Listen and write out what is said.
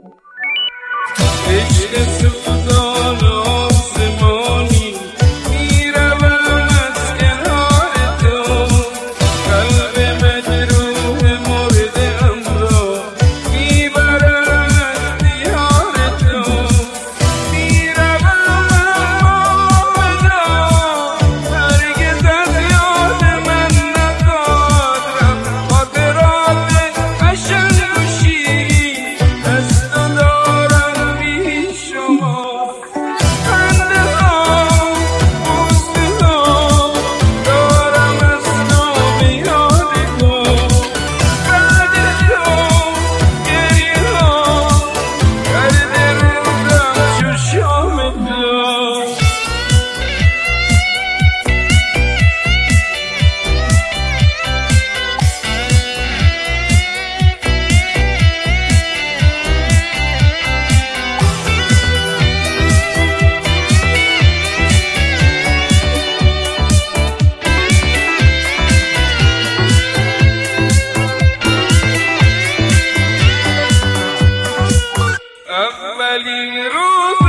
عشق سوزان آسمانی میروم از کنار تو، قلب مجروح مرده‌ام را میبرم از دیار تو. میروم اما هرگز از یاد من نخواهد رفت. خاطرات قشنگ و شیرین از تو دارم بی شما. خنده ها بوسه ها دارم از تو به یادگار. بعد تو گریه ها کرده روزم چو شام دار. اولین روز